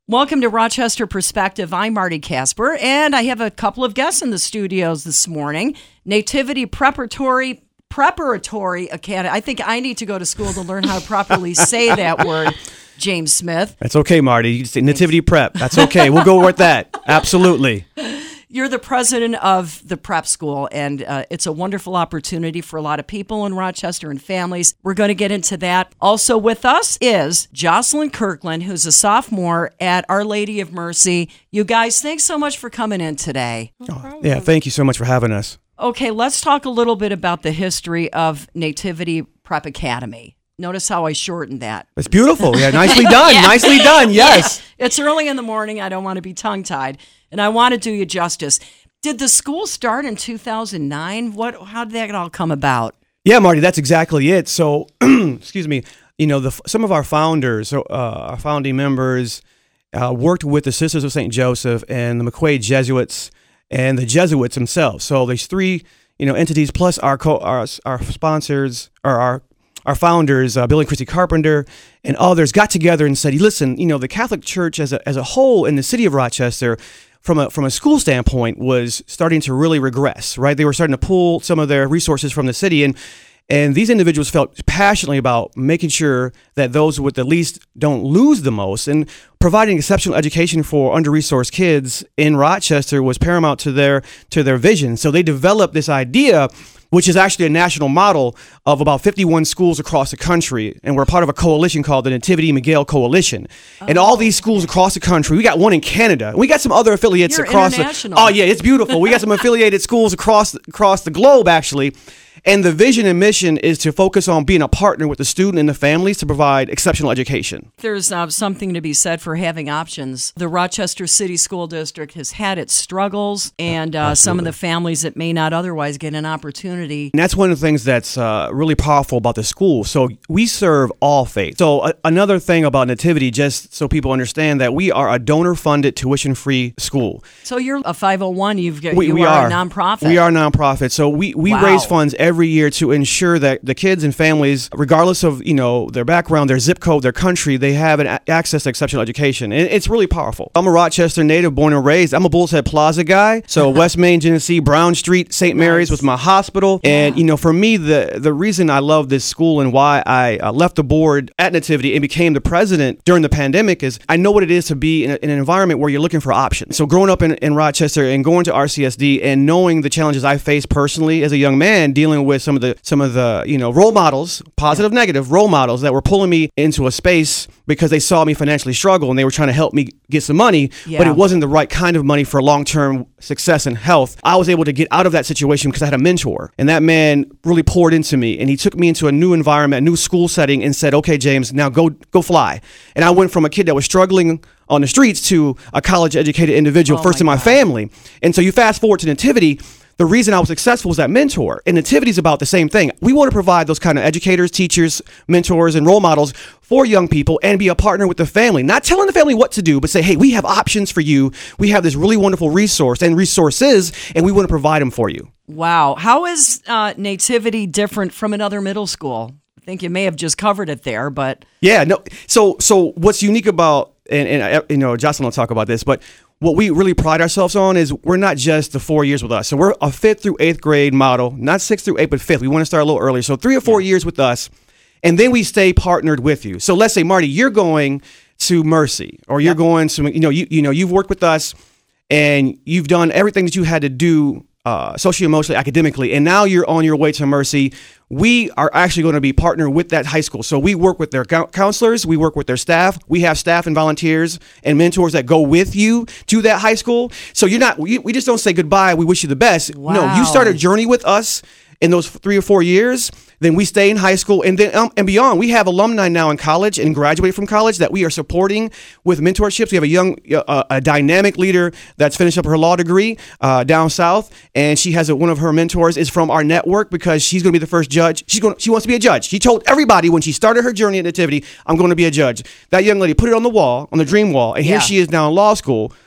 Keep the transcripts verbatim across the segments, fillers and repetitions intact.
Welcome to Rochester Perspective. I'm Marty Casper, and I have a couple of guests in the studios this morning. Nativity Preparatory Preparatory Academy. I think I need to go to school to learn how to properly say that word, James Smith. That's okay, Marty. You say Nativity Prep. That's okay. We'll go with that. Absolutely. You're the president of the prep school, and uh, it's a wonderful opportunity for a lot of people in Rochester and families. We're going to get into that. Also with us is Jocelyn Kirkland, who's a sophomore at Our Lady of Mercy. You guys, thanks so much for coming in today. Oh, yeah, thank you so much for having us. Okay, let's talk a little bit about the history of Nativity Prep Academy. Notice how I shortened that. It's beautiful. Yeah, nicely done. yeah. Nicely done. Yes. Yeah. It's early in the morning. I don't want to be tongue-tied, and I want to do you justice. Did the school start in two thousand nine? What? How did that all come about? Yeah, Marty, that's exactly it. So, excuse me, you know, the, some of our founders, uh, our founding members, uh, worked with the Sisters of Saint Joseph and the McQuaid Jesuits and the Jesuits themselves. So there's three, you know, entities plus our co- our, our sponsors or our Our founders, uh, Bill and Christy Carpenter, and others got together and said, listen, you know, the Catholic Church as a, as a whole in the city of Rochester, from a from a school standpoint, was starting to really regress, right? They were starting to pull some of their resources from the city, and and these individuals felt passionately about making sure that those with the least don't lose the most, and providing exceptional education for under-resourced kids in Rochester was paramount to their to their vision. So they developed this idea, which is actually a national model of about fifty-one schools across the country. And we're part of a coalition called the Nativity Miguel Coalition. Oh. And all these schools across the country, we got one in Canada. We got some other affiliates You're across international. the... Oh, yeah, it's beautiful. We got some affiliated schools across across the globe, actually. And the vision and mission is to focus on being a partner with the student and the families to provide exceptional education. There's uh, something to be said for having options. The Rochester City School District has had its struggles, and uh, some of the families that may not otherwise get an opportunity. And that's one of the things that's uh, really powerful about the school. So we serve all faiths. So uh, another thing about Nativity, just so people understand that we are a donor-funded, tuition-free school. So you're a five oh one. You've got, we, you we are, are a nonprofit. We are a nonprofit. So we, we wow. raise funds every every year to ensure that the kids and families, regardless of, you know, their background, their zip code, their country, they have an a- access to exceptional education. And it's really powerful. I'm a Rochester native, born and raised. I'm a Bull's Head Plaza guy. So West Main, Genesee, Brown Street, Saint Mary's was my hospital. And, you know, for me, the, the reason I love this school and why I uh, left the board at Nativity and became the president during the pandemic is I know what it is to be in, a, in an environment where you're looking for options. So growing up in, in Rochester and going to R C S D and knowing the challenges I faced personally as a young man, dealing with some of the some of the you know role models, positive, negative role models that were pulling me into a space because they saw me financially struggle and they were trying to help me get some money, yeah. but it wasn't the right kind of money for long-term success and health. I was able to get out of that situation because I had a mentor, and that man really poured into me, and he took me into a new environment, a new school setting, and said, "Okay, James, now go go fly." And I went from a kid that was struggling on the streets to a college-educated individual, oh first my in my God. family. And so you fast forward to Nativity. The reason I was successful was that mentor. And Nativity is about the same thing. We want to provide those kind of educators, teachers, mentors, and role models for young people and be a partner with the family. Not telling the family what to do, but say, hey, we have options for you. We have this really wonderful resource and resources, and we want to provide them for you. Wow. How is uh, Nativity different from another middle school? I think you may have just covered it there, but... Yeah, no. So so what's unique about, and, and you know, Jocelyn will talk about this, but what we really pride ourselves on is we're not just the four years with us. So we're a fifth through eighth grade model, not sixth through eighth, but fifth. We want to start a little earlier. So three or four yeah. years with us, and then we stay partnered with you. So let's say, Marty, you're going to Mercy, or you're yep. going to, you know, you you know, you've worked with us, and you've done everything that you had to do uh, socially, emotionally, academically, and now you're on your way to Mercy. We are actually going to be partnered with that high school. So we work with their counselors, we work with their staff. We have staff and volunteers and mentors that go with you to that high school. So you're not, we, we just don't say goodbye, we wish you the best. Wow. No, you start a journey with us in those three or four years, then we stay in high school and then um, and beyond. We have alumni now in college and graduate from college that we are supporting with mentorships. We have a young, uh, a dynamic leader that's finished up her law degree uh, down south, and she has a, one of her mentors is from our network because she's going to be the first judge. She's going, she wants to be a judge. She told everybody when she started her journey at Nativity, I'm going to be a judge. That young lady put it on the wall, on the dream wall, and here yeah. she is now in law school.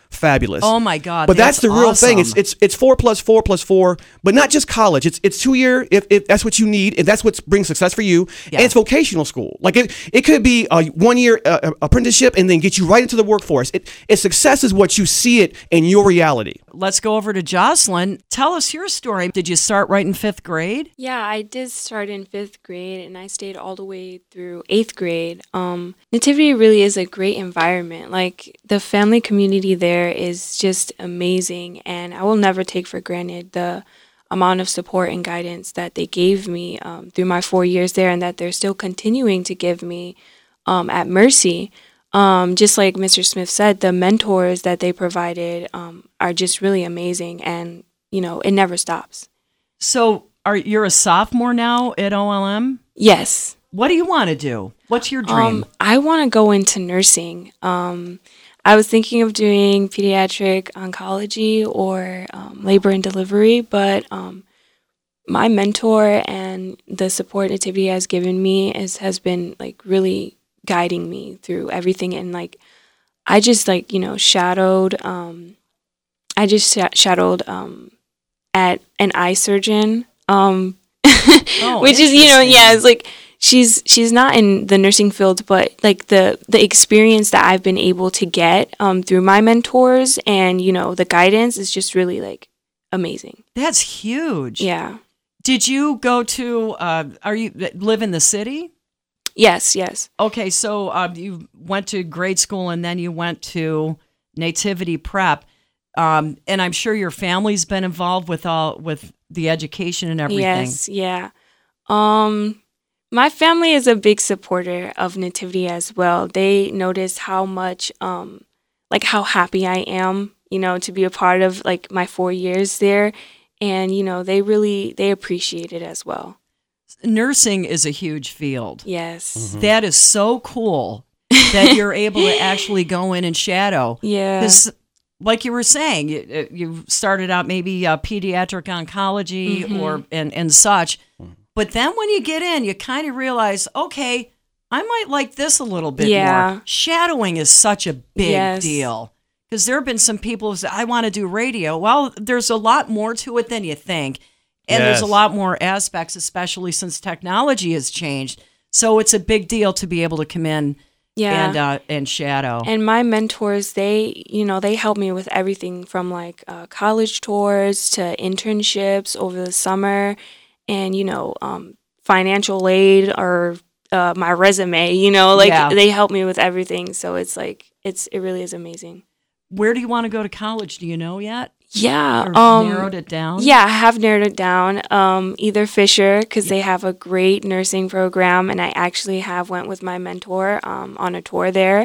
fabulous. Oh my God! But that's, that's the real awesome. thing. It's it's it's four plus four plus four, but not just college. It's it's two year if, if that's what you need, if that's what brings success for you. Yeah. And it's vocational school. Like it it could be a one year uh, apprenticeship and then get you right into the workforce. It, it success is what you see it in your reality. Let's go over to Jocelyn. Tell us your story. Did you start right in fifth grade? Yeah, I did start in fifth grade, and I stayed all the way through eighth grade. Um, Nativity really is a great environment. Like, the family community there is just amazing, and I will never take for granted the amount of support and guidance that they gave me um, through my four years there, and that they're still continuing to give me um, at Mercy. Um, just like Mister Smith said, the mentors that they provided um, are just really amazing, and, you know, it never stops. So are you're a sophomore now at O L M? Yes. What do you want to do? What's your dream? Um, I want to go into nursing. Um, I was thinking of doing pediatric oncology or um, labor and delivery, but um, my mentor and the support Nativity has given me is has been like really guiding me through everything. And like, I just like, you know, shadowed, um, I just sh- shadowed um, at an eye surgeon, um, oh, which is, you know, yeah, it's like, she's, she's not in the nursing field, but like the, the experience that I've been able to get um, through my mentors and, you know, the guidance is just really like amazing. That's huge. Yeah. Did you go to, uh, are you live in the city? Yes, yes. Okay, so uh, you went to grade school and then you went to Nativity Prep, um, and I'm sure your family's been involved with all with the education and everything. Yes, yeah. Um, my family is a big supporter of Nativity as well. They notice how much, um, like how happy I am, you know, to be a part of like my four years there, and you know, they really they appreciate it as well. Nursing is a huge field. Yes. Mm-hmm. That is so cool that you're able to actually go in and shadow. Yeah. Because, like you were saying, you, you started out maybe uh, pediatric oncology Mm-hmm. or and, and such. But then when you get in, you kind of realize, okay, I might like this a little bit Yeah. more. Shadowing is such a big Yes. deal. Because there have been some people who say, I want to do radio. Well, there's a lot more to it than you think. And there's a Yes. lot more aspects, especially since technology has changed. So it's a big deal to be able to come in Yeah. and uh, and shadow. And my mentors, they, you know, they help me with everything from like uh, college tours to internships over the summer and, you know, um, financial aid or uh, my resume, you know, like Yeah. they help me with everything. So it's like, it's, it really is amazing. Where do you want to go to college? Do you know yet? Yeah. Or Um, narrowed it down? Yeah, I have narrowed it down. Um, either Fisher, because they have a great nursing program, and I actually have went with my mentor um, on a tour there,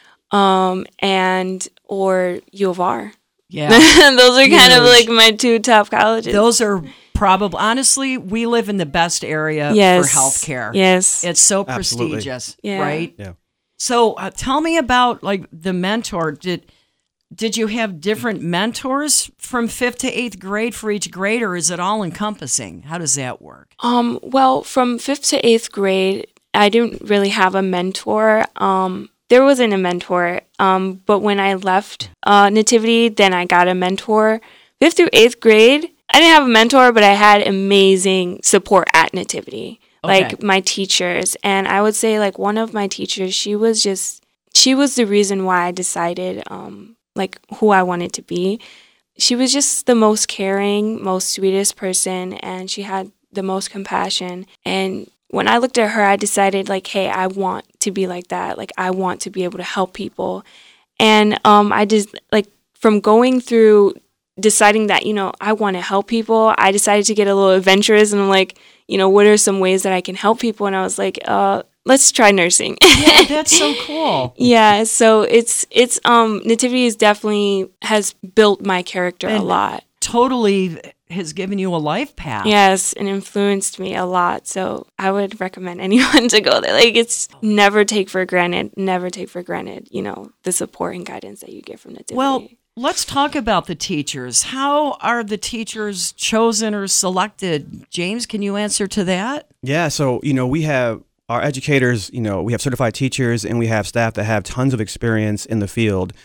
um, and or U of R. Yeah. Those are kind of Huge. like my two top colleges. Those are probably, honestly, we live in the best area yes. for healthcare. Yes. It's so Absolutely. prestigious, Yeah. right? Yeah. So uh, tell me about like the mentor. Did did you have different mentors from fifth to eighth grade for each grade, or is it all encompassing? How does that work? Um, well, from fifth to eighth grade, I didn't really have a mentor. Um, there wasn't a mentor. Um, but when I left uh, Nativity, then I got a mentor. Fifth through eighth grade, I didn't have a mentor, but I had amazing support at Nativity, Okay. like my teachers. And I would say, like, one of my teachers, she was just, she was the reason why I decided, um, like, who I wanted to be. She was just the most caring, most sweetest person, and she had the most compassion. And when I looked at her, I decided, like, hey, I want to be like that. Like, I want to be able to help people. And um, I just, like, from going through deciding that, you know, I want to help people, I decided to get a little adventurous, and I'm like, you know, what are some ways that I can help people? And I was like, uh, let's try nursing. Yeah, that's so cool. Yeah, so it's it's um Nativity is definitely has built my character a And- lot. Totally has given you a life path. Yes, and influenced me a lot. So I would recommend anyone to go there. Like, it's never take for granted, never take for granted, you know, the support and guidance that you get from Nativity. Well, let's talk about the teachers. How are the teachers chosen or selected? James, can you answer to that? Yeah, so, you know, we have our educators, you know, we have certified teachers and we have staff that have tons of experience in the field.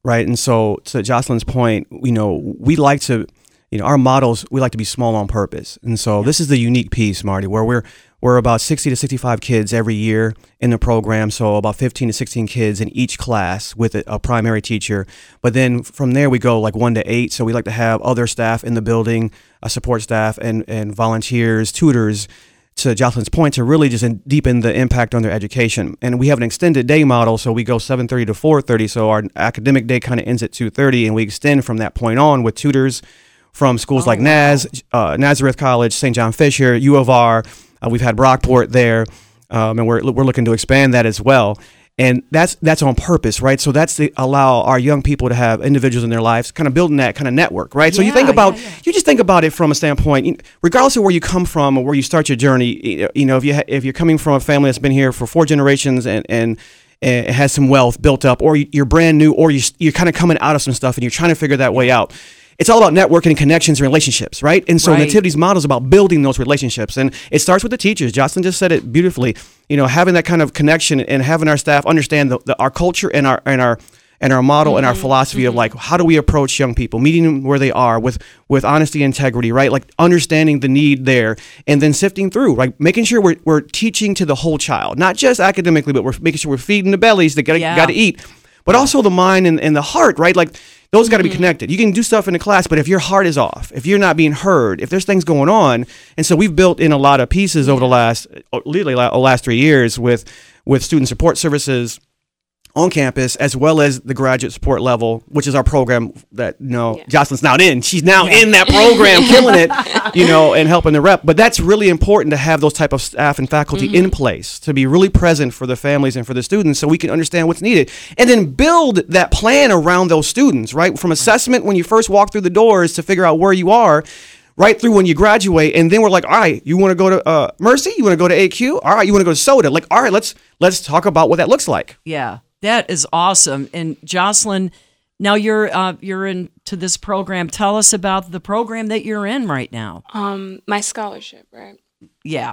right? And so to Jocelyn's point, you know, we like to, you know, our models, we like to be small on purpose. And so this is the unique piece, Marty, where we're we're about sixty to sixty-five kids every year in the program. So about fifteen to sixteen kids in each class with a, a primary teacher. But then from there we go like one to eight. So we like to have other staff in the building, uh, support staff and, and volunteers, tutors, to Jocelyn's point, to really just in, deepen the impact on their education. And we have an extended day model, so we go seven thirty to four thirty. So our academic day kind of ends at two thirty, and we extend from that point on with tutors from schools Oh, like wow. Naz, uh, Nazareth College, Saint John Fisher, U of R. Uh, we've had Brockport there, um, and we're we're looking to expand that as well. And that's that's on purpose, right? So that's to allow our young people to have individuals in their lives, kind of building that kind of network, right? So you Yeah, think about, yeah, yeah. you just think about it from a standpoint, you- regardless of where you come from or where you start your journey. You know, if you ha- if you're coming from a family that's been here for four generations and and, and has some wealth built up, or you- you're brand new, or you, you're kind of coming out of some stuff and you're trying to figure that way out. It's all about networking and connections and relationships, right? And so Right. Nativity's model is about building those relationships. And it starts with the teachers. Jocelyn just said it beautifully. You know, having that kind of connection and having our staff understand the, the, our culture and our and our and our model Mm-hmm. and our philosophy of like, how do we approach young people, meeting them where they are with with honesty and integrity, right? Like understanding the need there and then sifting through, right? Making sure we're, we're teaching to the whole child, not just academically, but we're making sure we're feeding the bellies that got Yeah. got to eat, but also the mind and, and the heart, right? Like those got to be connected. You can do stuff in the class, but if your heart is off, if you're not being heard, if there's things going on, and so we've built in a lot of pieces over the last, literally la- last three years with with student support services on campus, as well as the graduate support level, which is our program that, you know, Yeah. Jocelyn's now in. She's now in that program, killing it, you know, and helping the rep. But that's really important to have those type of staff and faculty in place, to be really present for the families and for the students so we can understand what's needed. And then build that plan around those students, right? From assessment when you first walk through the doors to figure out where you are, right through when you graduate, and then we're like, all right, you want to go to uh, Mercy? You want to go to A Q? All right, you want to go to Soda? Like, all right, let's let's talk about what that looks like. Yeah, that is awesome. And Jocelyn, now you're uh, you're into this program. Tell us about the program that you're in right now. Um, my scholarship, right? Yeah.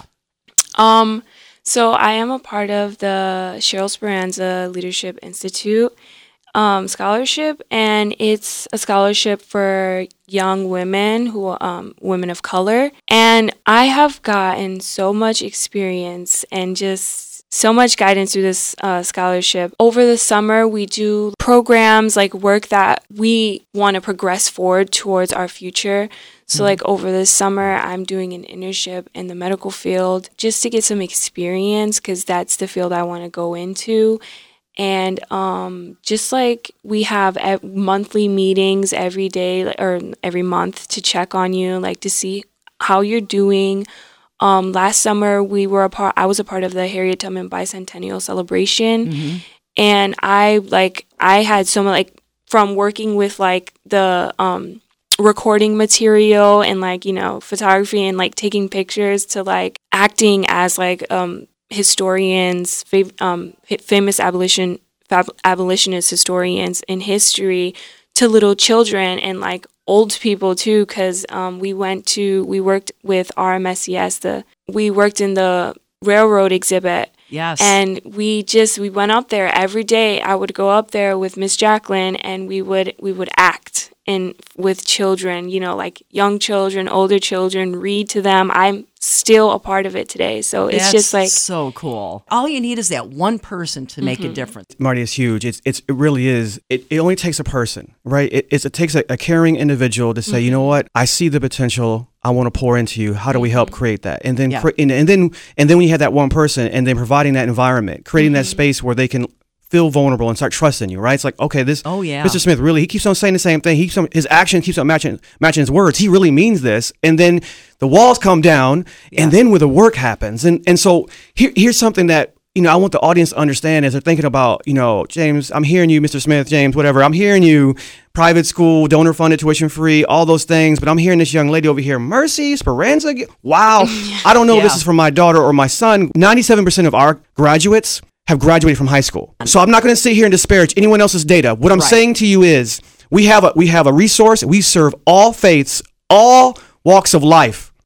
Um, so I am a part of the Cheryl Speranza Leadership Institute um, scholarship, and it's a scholarship for young women who um, women of color. And I have gotten so much experience and just so much guidance through this uh, scholarship. Over the summer, we do programs like work that we want to progress forward towards our future. So like over this summer, I'm doing an internship in the medical field just to get some experience because that's the field I want to go into. And um, just like we have e- monthly meetings every day like, or every month to check on you, like to see how you're doing. Um, last summer, we were a part. I was a part of the Harriet Tubman Bicentennial Celebration, Mm-hmm. and I like I had so much like from working with like the um, recording material and like you know photography and like taking pictures to like acting as like um, historians, fav- um, fa- famous abolition fab- abolitionist historians in history to little children and like old people too, because um, we went to we worked with R M S E S. The we worked in the railroad exhibit. Yes. And we just we went up there every day. I would go up there with Miss Jacqueline, and we would we would act in with children, you know, like young children, older children, read to them. I'm still a part of it today, so it's That's just like so cool. All you need is that one person to make a difference. Marty, it's huge. It's, it's it really is. It, it only takes a person, right? It it's, it takes a, a caring individual to say, you know what, I see the potential. I want to pour into you. How do we help create that? And then, Yeah. cre- and, and then, and then when you have that one person, and then providing that environment, creating that space where they can feel vulnerable and start trusting you, right? It's like, okay, this, Oh, yeah. Mister Smith really, he keeps on saying the same thing. He keeps on, his action keeps on matching matching his words. He really means this. And then the walls come down, and then where the work happens. And and so here, here's something that, you know, I want the audience to understand as they're thinking about, you know, James, I'm hearing you, Mister Smith, James, whatever. I'm hearing you, private school, donor funded, tuition free, all those things. But I'm hearing this young lady over here, Mercy, Speranza. Wow. I don't know if this Yeah. is for my daughter or my son. ninety-seven percent of our graduates have graduated from high school. So I'm not going to sit here and disparage anyone else's data. What I'm Right. saying to you is we have a we have a resource. We serve all faiths, all walks of life.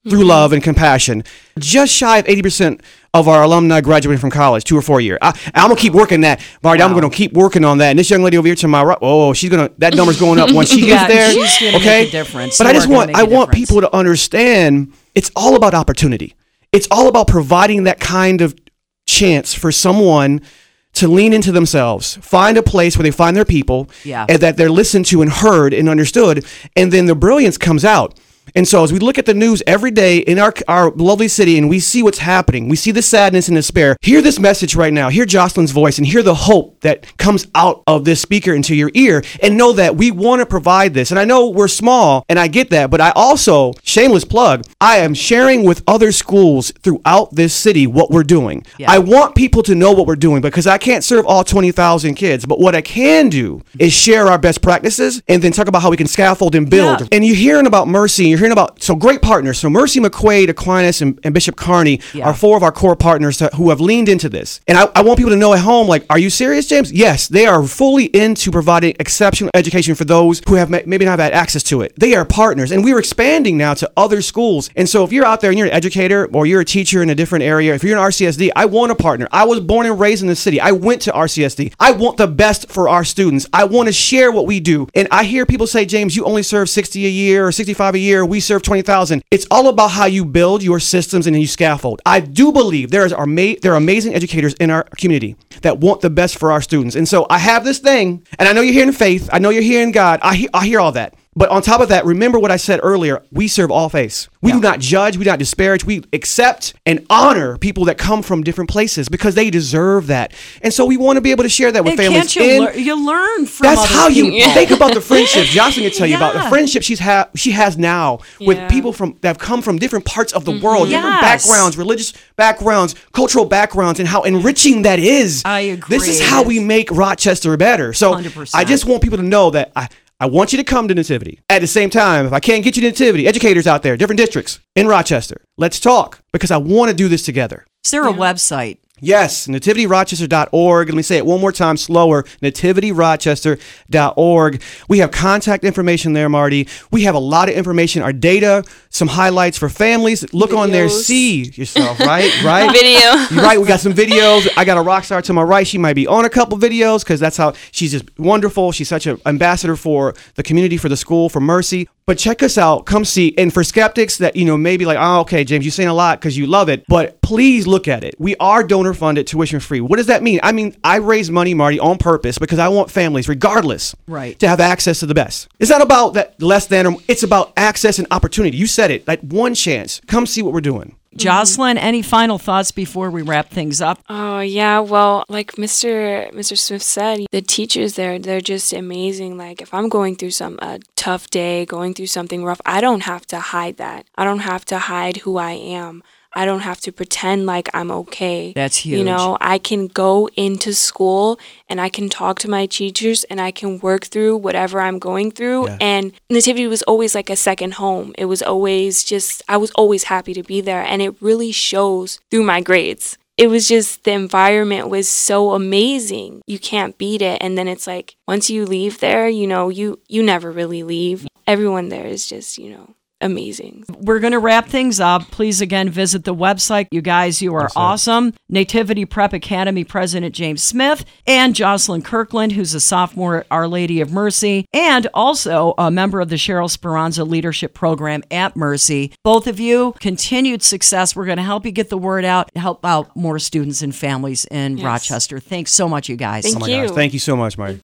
through love and compassion. Just shy of eighty percent of our alumni graduating from college, two or four year. I, I'm gonna keep working that, Marty. Wow. I'm gonna keep working on that. And this young lady over here to my right, oh, she's gonna that number's going up once she yeah, gets there. She's gonna okay, make a difference. But You I just are gonna want make I a want difference. people to understand it's all about opportunity. It's all about providing that kind of chance for someone to lean into themselves, find a place where they find their people, Yeah. and that they're listened to and heard and understood, and then the brilliance comes out. And so as we look at the news every day in our our lovely city and we see what's happening, we see the sadness and despair, hear this message right now, hear Jocelyn's voice and hear the hope that comes out of this speaker into your ear, and know that we want to provide this. And I know we're small and I get that, but I also, shameless plug, I am sharing with other schools throughout this city what we're doing. Yeah. I want people to know what we're doing because I can't serve all twenty thousand kids, but what I can do is share our best practices and then talk about how we can scaffold and build. Yeah. And you're hearing about Mercy, and you're hearing about so great partners. So Mercy, McQuaid, Aquinas, and, and Bishop Carney Yeah. are four of our core partners that, who have leaned into this. And I, I want people to know at home, like, are you serious, James? Yes, they are fully into providing exceptional education for those who have ma- maybe not had access to it. They are partners, and we're expanding now to other schools. And so if you're out there and you're an educator or you're a teacher in a different area, if you're an R C S D, I want a partner. I was born and raised in the city. I went to R C S D. I want the best for our students. I want to share what we do. And I hear people say, James, you only serve sixty a year or sixty-five a year. We serve twenty thousand. It's all about how you build your systems and you scaffold. I do believe there is our ma- there are amazing educators in our community that want the best for our students. And so I have this thing, and I know you're hearing faith. I know you're hearing God. I, he- I hear all that. But on top of that, remember what I said earlier. We serve all faiths. We Yeah. do not judge. We do not disparage. We accept and honor people that come from different places because they deserve that. And so we want to be able to share that with And families. can't you, in- lear- you learn from That's other how you people. think about the friendships. Jocelyn can tell you about the Yeah. friendship she's ha- she has now with Yeah. people from that have come from different parts of the world, different Yes. backgrounds, religious backgrounds, cultural backgrounds, and how enriching that is. I agree. This is how we make Rochester better. So one hundred percent. I just want people to know that I. I want you to come to Nativity. At the same time, if I can't get you to Nativity, educators out there, different districts in Rochester, let's talk because I want to do this together. Is there a website? Yes, nativity rochester dot org. Let me say it one more time slower, nativity rochester dot org. We have contact information there, Marty. We have a lot of information, our data, some highlights for families. Look on there, Videos. see yourself, right? Right? Video. You're right, we got some videos. I got a rock star to my right. She might be on a couple videos because that's how she's just wonderful. She's such an ambassador for the community, for the school, for Mercy. But check us out. Come see. And for skeptics that, you know, maybe like, oh, okay, James, you're saying a lot because you love it. But please look at it. We are donor funded, tuition free. What does that mean? I mean, I raise money, Marty, on purpose because I want families, regardless, Right. to have access to the best. It's not about that less than, or it's about access and opportunity. You said it, like one chance. Come see what we're doing. Jocelyn, any final thoughts before we wrap things up? Oh yeah, well, like Mister Mister Smith said, the teachers there, they're just amazing. Like if I'm going through some a tough day, going through something rough, I don't have to hide that. I don't have to hide who I am. I don't have to pretend like I'm okay. That's huge. You know, I can go into school and I can talk to my teachers and I can work through whatever I'm going through. Yeah. And Nativity was always like a second home. It was always just, I was always happy to be there. And it really shows through my grades. It was just, the environment was so amazing. You can't beat it. And then it's like, once you leave there, you know, you, you never really leave. Everyone there is just, you know, amazing. We're going to wrap things up. Please, again, visit the website. You guys, you are That's it. awesome. Nativity Prep Academy President James Smith and Jocelyn Kirkland, who's a sophomore at Our Lady of Mercy, and also a member of the Cheryl Speranza Leadership Program at Mercy. Both of you, continued success. We're going to help you get the word out, help out more students and families in Yes. Rochester. Thanks so much, you guys. Thank Oh my you. gosh. Thank you so much, Marty.